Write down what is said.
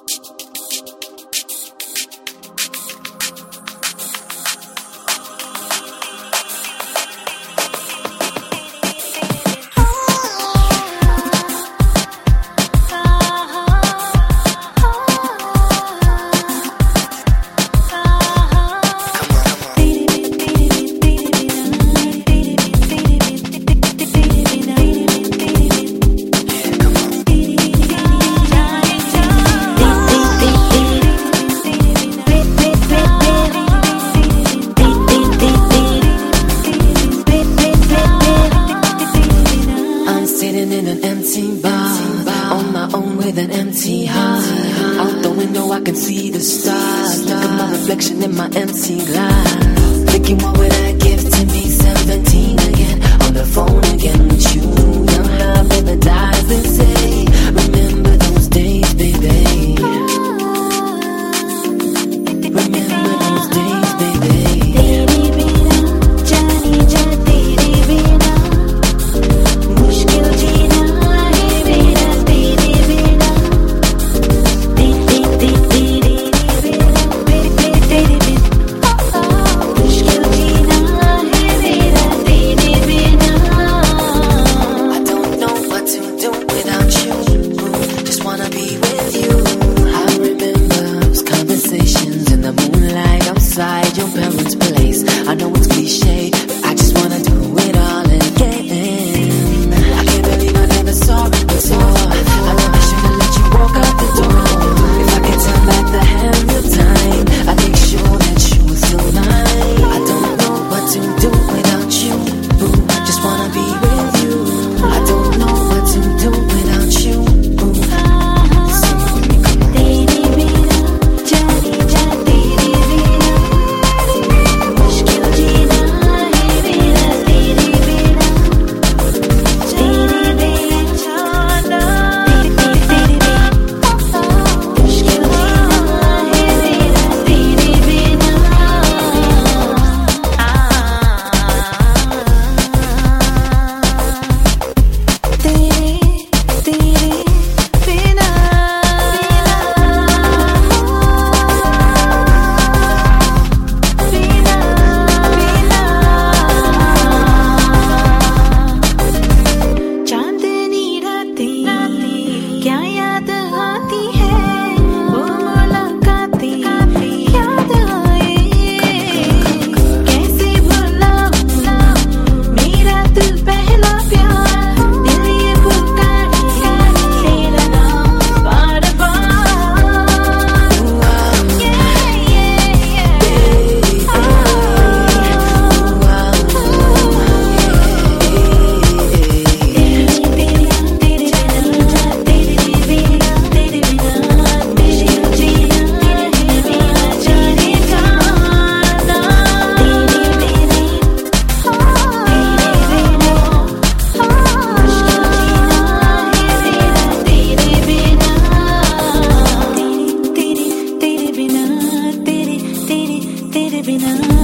In an empty bar, on my own with an empty heart. Out the window I can see the stars. Look at my reflection in my empty glass. Thinking what would I give to be 17 again, on the phone again with you. Young love never dies, they say. Remember those days, baby. Remember those days, baby. Your parents' place. I know it's cliche, but I just wanna do it all again. I can't believe I never saw it before. I never should've let you walk out the door. If I could turn back the hands of time, I'd make sure that you were still mine. I don't know what to do without you, boo. Just wanna be with you. I don't know what to do without you, boo. Sing with me, come on. तेरे बिना